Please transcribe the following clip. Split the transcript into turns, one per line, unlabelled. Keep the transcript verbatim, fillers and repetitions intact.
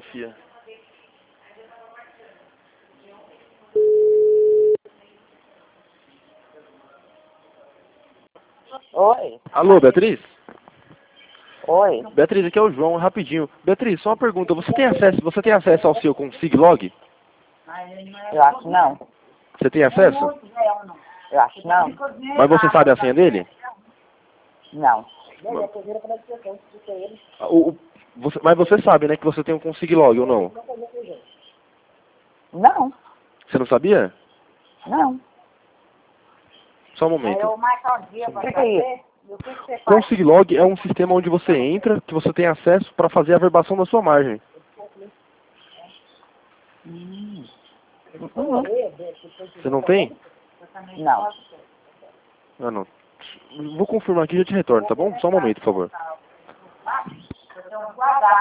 confia.
Oi.
Alô, Beatriz?
Oi.
Beatriz, aqui é o João, rapidinho. Beatriz, só uma pergunta. Você tem acesso, você tem acesso ao seu Consiglog?
Eu acho que não.
Você tem acesso?
Eu acho que não.
Mas você sabe a senha dele?
Não.
O, o- você, mas você sabe, né, que você tem um Consiglog ou não?
Não.
Você não sabia?
Não.
Só um momento.
O que, que é isso?
Consiglog é um sistema onde você entra, que você tem acesso para fazer a verbação da sua margem.
Hum.
Você não tem?
Não.
Ah, não. Vou confirmar aqui e já te retorno, tá bom? Só um momento, por favor.